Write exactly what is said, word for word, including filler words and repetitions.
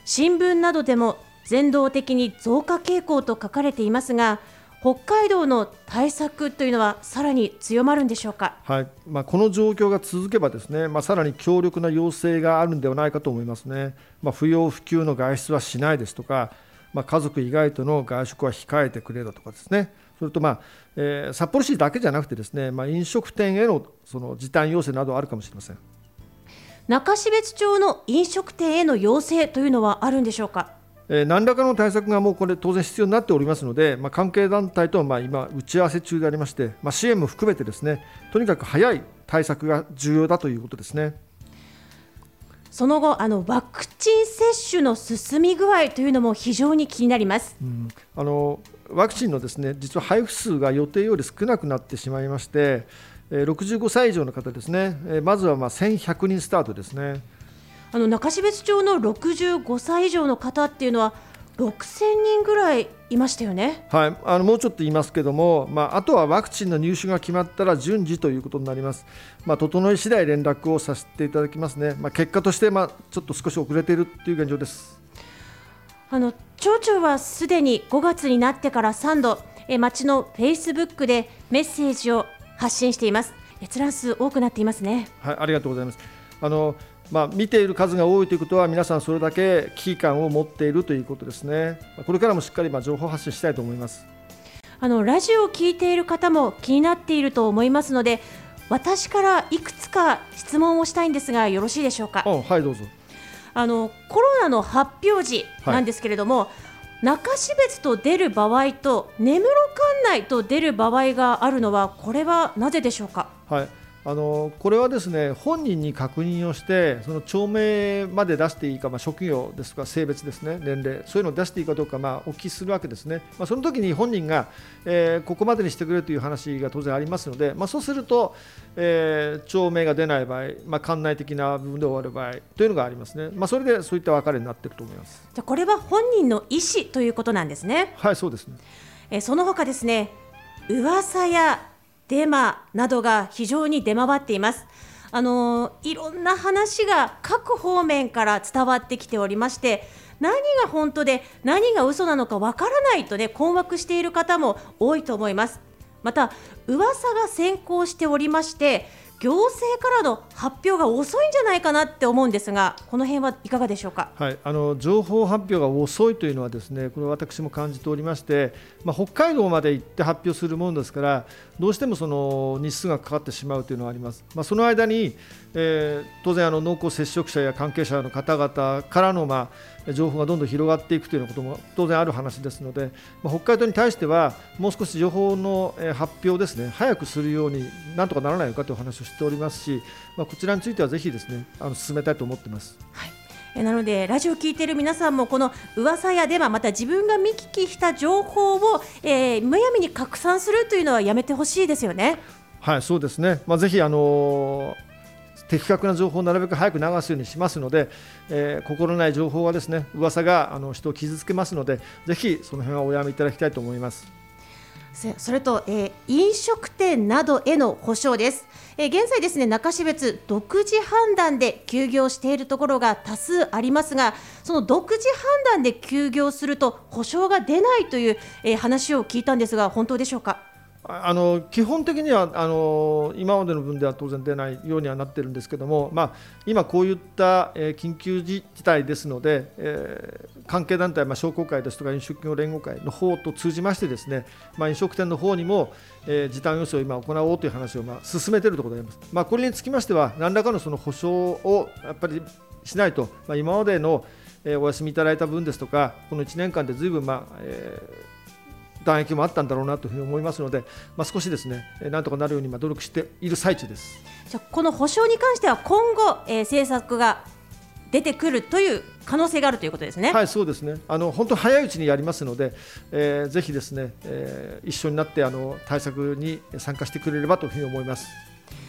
新聞などでも全道的に増加傾向と書かれていますが、北海道の対策というのはさらに強まるんでしょうか。 はい、まあ、この状況が続けばですね、まあ、さらに強力な要請があるのではないかと思いますね。まあ、不要不急の外出はしないですとか、まあ、家族以外との外食は控えてくれだとかですね、それと、まあえー、札幌市だけじゃなくてですね、まあ、飲食店へのその時短要請などあるかもしれません。 中標津町の飲食店への要請というのはあるんでしょうか。 えー、何らかの対策がもうこれ当然必要になっておりますので、まあ、関係団体とはまあ今打ち合わせ中でありまして、まあ、支援も含めてですね、とにかく早い対策が重要だということですね。 その後、あのワクチン接種の進み具合というのも非常に気になります。 うん、あのワクチンのですね、実は配布数が予定より少なくなってしまいまして、ろくじゅうごさい以上の方ですね、まずはまあせんひゃくにんスタートですね。 あの中標津町のろくじゅうごさい以上の方っていうのはろくせんにんぐらいいましたよね。 はい、あのもうちょっと言いますけども、まあ、あとはワクチンの入手が決まったら順次ということになります。まあ、整い次第連絡をさせていただきますね。まあ、結果として、まあ、ちょっと少し遅れているという現状です。 あの町長はすでにごがつになってからさんどえ町のフェイスブックでメッセージを発信しています。閲覧数多くなっていますね。 はい、ありがとうございます。あのまあ、見ている数が多いということは、皆さんそれだけ危機感を持っているということですね。これからもしっかりまあ情報発信したいと思います。 あのラジオを聞いている方も気になっていると思いますので、私からいくつか質問をしたいんですがよろしいでしょうか。 はい、どうぞ。 あのコロナの発表時なんですけれども、はい、中標津と出る場合と根室管内と出る場合があるのは、これはなぜでしょうか。 はい、あのこれはですね、本人に確認をして、その町名まで出していいか、まあ、職業ですとか性別ですね、年齢、そういうのを出していいかどうか、まあ、お聞きするわけですね。まあ、その時に本人が、えー、ここまでにしてくれるという話が当然ありますので、まあ、そうすると、えー、町名が出ない場合、まあ、管内的な部分で終わる場合というのがありますね。まあ、それでそういった分かれになっていると思います。 じゃあこれは本人の意思ということなんですね。 はい、そうですね。 えー、その他ですね、噂やデマなどが非常に出回っています。あのいろんな話が各方面から伝わってきておりまして、何が本当で何が嘘なのかわからないとね、困惑している方も多いと思います。また噂が先行しておりまして、行政からの発表が遅いんじゃないかなって思うんですが、この辺はいかがでしょうか。 はい、あの情報発表が遅いというのはですね、これ私も感じておりまして、まあ、北海道まで行って発表するものですから、どうしてもその日数がかかってしまうというのはあります。まあ、その間に、えー、当然あの濃厚接触者や関係者の方々からの、まあ、情報がどんどん広がっていくというようなことも当然ある話ですので、まあ、北海道に対してはもう少し情報の発表ですね、早くするようになんとかならないのかというお話をしておりますし、まあ、こちらについてはぜひですね、あの進めたいと思っています。 はい、なのでラジオを聞いている皆さんも、この噂やデマ、また自分が見聞きした情報を、えー、むやみに拡散するというのはやめてほしいですよね。 はい、そうですね。まあ、ぜひあのー的確な情報をなるべく早く流すようにしますので、えー、心ない情報はですね、噂があの人を傷つけますので、ぜひその辺はおやめいただきたいと思います。 それと、えー、飲食店などへの補償です。えー、現在ですね、中標津独自判断で休業しているところが多数ありますが、その独自判断で休業すると補償が出ないという、えー、話を聞いたんですが、本当でしょうか。 あの基本的にはあの今までの分では当然出ないようにはなっているんですけども、まあ、今こういった、えー、緊急事態ですので、えー、関係団体、まあ、商工会ですとか飲食業連合会の方と通じましてですね、まあ、飲食店の方にも、えー、時短要請を今行おうという話を、まあ、進めているところであります。まあ、これにつきましては何らかのその補償をやっぱりしないと、まあ、今までの、えー、お休みいただいた分ですとか、このいちねんかんでずいぶん、まあえー打撃もあったんだろうなというふうに思いますので、まあ、少しですね、なんとかなるように努力している最中です。 じゃあこの補償に関しては今後、えー、政策が出てくるという可能性があるということですね。 はい、そうですね。あの本当早いうちにやりますので、えー、ぜひですね、えー、一緒になってあの対策に参加してくれればというふうに思います。